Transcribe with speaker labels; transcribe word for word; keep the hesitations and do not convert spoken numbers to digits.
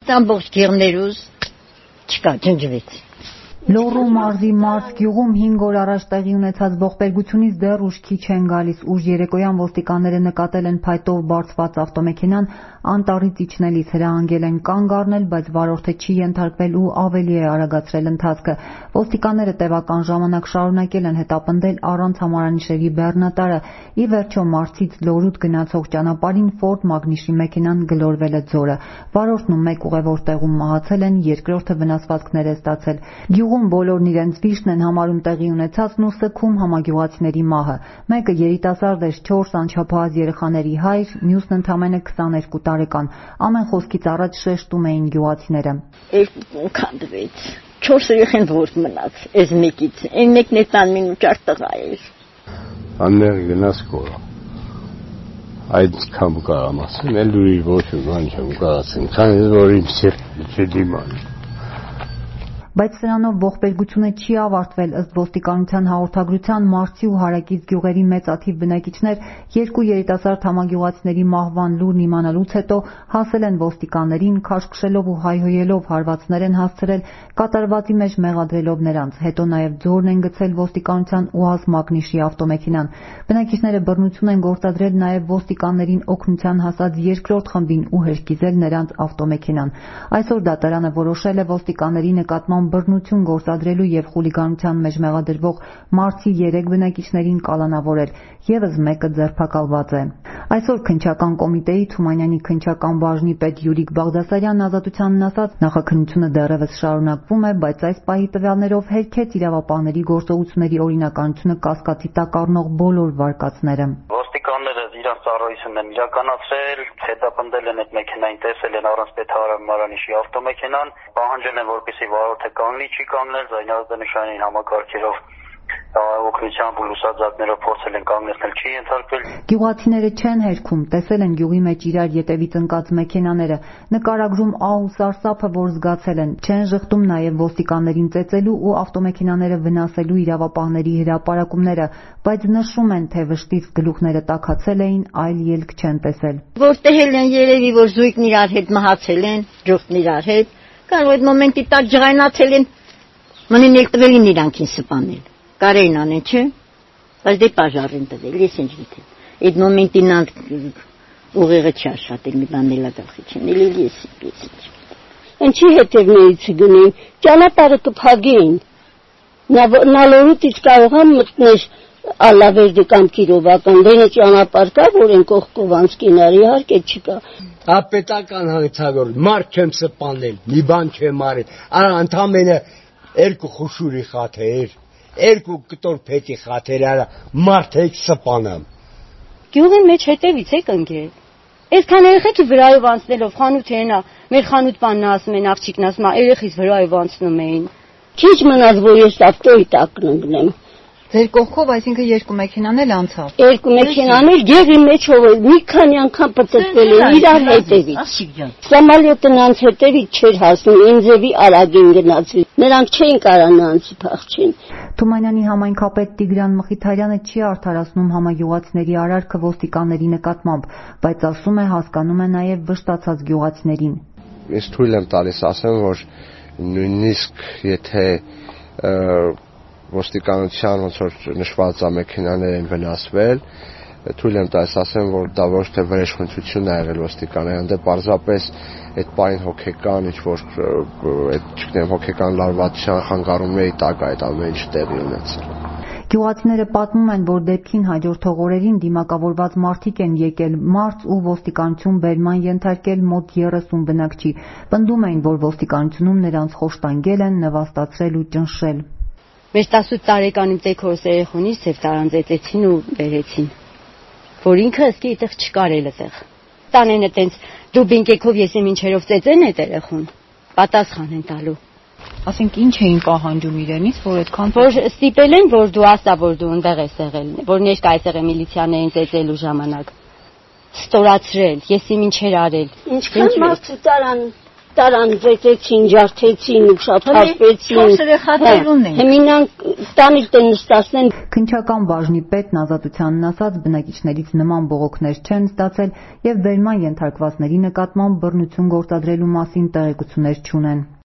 Speaker 1: Այդ ամբողջ գեղներուս չկա, ջնջվեց։
Speaker 2: Լոռու մարզի Մարս գյուղում հինգ օր առաջ տեղի ունեցած ողբերգությունից դեռ ուշքի չեն գալիս։ Ուշ երեկոյան ոստիկանները նկատել են փայտով բարձված ավտոմեքենան, անտառից իջնելիս հրահանգել են կանգ առնել, բայց վարորդը չի ենթարկվել ու ավելի է արագացրել ընթացքը։ Ոստիկանները տևական ժամանակ շարունակել են հետապնդել առանց համարանիշերի բեռնատարը։ Ի վերջո Մարսից Լոռուտ գնացող ճանապարհին Ford Magnus-ի մեքենան գլորվել է ձորը։ Վարորդն ու մեկ ուղևոր տեղում մահացել են, երկրորդը վնասվածքներ է ստացել։ Գյուղում բոլորն իրենց վիշտն են համարում տեղի ունեցածն ու սգում համագյուղացիների մահը։ Մեկը երիտասարդ էր, չորս անչափահաս երեխաների հայր, մյուսն ընդամենը քսաներկու տարեկան։ Ամեն խոսքից առաջ շեշտում էին գյուղացիները։
Speaker 1: Երկու քանդվեց, չորս երեխան որ մնաց, այս մեկից, այն մեկն է տան մինուճար տղա էր։
Speaker 3: Աններ գնաց կորը։ Այդ կամ կարամ ասեմ, էլ ուրի ոչ ման չեմ կարացեմ, քանի որ իմ սիրտը չդիման։
Speaker 2: Բայց սրանով ողբերգությունը չի ավարտվել։ Ըստ ոստիկանության հաղորդագրության, Մարսի ու հարակից գյուղերի մեծաթիվ բնակիչներ երկու երիտասարդ համագյուղացիների մահվան լուրն իմանալուց հետո հասել են ոստիկաններին, քաշքշելով ու հայհոյելով հարվածներ են հասցրել, կատարվածի մեջ մեղադրելով նրանց։ Հետո նաև ձորն են գցել ոստիկանության ՈՒԱԶ Magnus-ի ավտոմեքենան։ Բնակիչները բռնություն են գործադրել նաև ոստիկաններին օգնության հասած երկրորդ խմբին ու հրկիզել նրանց ավտոմեքենան։ Այսօր դատարանը որոշել է ոստիկանների նկատմամբ բռնություն գործադրելու եւ խուլիգանության մեջ մեղադրվող Մարսի երեք բնակիչներին կալանավորել, ևս մեկը ձերբակալված է։ Այսօր քննչական կոմիտեի Թումանյանի քննչական բաժնի պետ Յուրիկ Բաղդասարյանն ազատությանն ասաց, նախաքննությունը դեռևս շարունակվում է, բայց այս պահի տվյալներով հերքեց իրավապահների գործողությունների օրինականությունը կասկածի տակ առնող բոլոր վարկածները։
Speaker 4: Ոստիկանները իրենց ծառայությունն են իրականացրել, հետապնդել են այդ մեքենային, տեսել են առանց պետհարամանիշի ավտոմեքենան, պահանջել են, որպեսզի վարորդը կանգնի, չի կանգնել, զայնազդանշանային համակարգերով օգնությամբ ու լուսաձակներով փորձել են կանգնեցնել, չի ենթարկվել։
Speaker 2: Գյուղացիները չեն հերքում, տեսել են գյուղի մեջ իրար ետևից ընկած մեքենաները, նկարագրում ահ ու սարսափը, որ զգացել են, չեն ժխտում նաև ոստիկաններին ծեծելու ու ավտոմեքենաները վնասելու իրավապահների հրապարակումները, բայց նշում են, թե վշտից գլուխները տաքացել էին, այլ ելք չեն տեսել։
Speaker 1: Որ տեղել են երևի, որ զույգն իրար հետ մահացել են, ջոխն իրար հետ, կարող այդ մոմենտի տակ ջղայնացել են, մնին եք տվել են իրանքին սպանել։ Կարեն անեն, չէ, բայց դե պաժար են տվել, ես ինչ գիտեմ, այդ մոմենտին ուղեղը չի աշխատել, մի բանել ագլխի չեն, էլ ես ինչ գիտեմ։
Speaker 5: Ինչի հետևներից գնեն, ճանապարհը կփակեն, նա Լոռուտից կարող է մտնել Ալավերդի կամ Կիրովական, դենը ճանապարհ կա, որ են կողքով անցկինար, իհարկե չկա։
Speaker 6: Ապետական հանցավոր, մարդ չեմ սպանել, մի բան չեմ արել, արա ընդամենը երկու խուշուրի խաթեր, երկու կտոր փետի խաթեր արա, մարդ եք սպանամ։
Speaker 5: Գյուղի մեջ հետևից եք ընկել։ Այսքան երեխեքի վրայով անցնելով խանութ ենա, մեր խանութ բանն ասում են, աղջիկն ասում է, երեխից վրայով անցնում էին։ Քիչ մնաց, որ ես ավտոյի տակ ընկնեմ։
Speaker 2: Ձեր կողքով, այսինքն երկու մեքենան էլ անցավ։
Speaker 5: Երկու մեքենան էլ գեղի մեջով էր, մի քանի անգամ պծծվել են իրար հետևից։ Սամալյոտն անց հետևից չէր հասնում, ինձևի արագին գնացի։ Նրանք չէին կարող նրանց փախչին։
Speaker 2: Թումանյանի համայնքապետ Տիգրան Մխիթարյանը չի արդարացնում համագյուղացիների արարքը ոստիկանների նկատմամբ, բայց ասում է, հասկանում է նաև վշտացած գյուղացիներին։
Speaker 3: Ես թույլ եմ տալիս ասեմ, որ նույնիսկ եթե ոստիկանության ոնց որ նշված է մեքենաներ են վնասվել, թույլ եմ տալիս ասեմ, որ դա ոչ թե վրեժխնդություն է եղել ոստիկանական, դե պարզապես այդ պայն հոգեկան, ինչ որ այդ չգիտեմ հոգեկան լարվածության խանգարումների տակ այդ ամեն ինչ տեղի ունեցել։
Speaker 2: Գյուղացիները պատմում են, որ դեպքին հաջորդող օրերին դիմակավորված մարդիկ են եկել մարզ ու ոստիկանություն բերման ենթարկել մոտ երեսուն բնակչի։ Պնդում էին, որ ոստիկանությունում նրանց խոշտանգել են, նվաստացրել ու ճնշել։
Speaker 5: Մեր տասութ տարեկան ծեքորս երեխունից ծև տարանձեցեցին ու բերեցին, որ ինքը ըսկի այդտեղ չկար էլ այդտեղ։ Տանեն այտենց դու բինկեքով ես եմ ինչերով ծեծեն այդ երեխուն, պատասխան են տալու։
Speaker 2: Ասենք ինչ էին պահանջում իրենից, որ այդքան
Speaker 5: որ ստիպել են, որ դու ասա, որ դու ընդեղ ես եղել, որ ներկա ես եղել միլիցիաներին ծեծելու ժամանակ։ Ստորացրել, ես իմ ինչեր արել։ Ինչքան մարդու տարան
Speaker 7: տարան ծեծեցին, ջարդեցին, ուշափափեցին։
Speaker 1: Չորսերը խաթերուն են։
Speaker 7: Հիմինան տանիք տեն նստացնեն։
Speaker 2: Քննչական բաժնի պետն ազատությանն ասաց, բնակիչներից նման բողոքներ չեն ստացել եւ վերման ենթարկվածների նկատմամբ բռնություն գործադրելու մասին տեղեկություններ չունեն։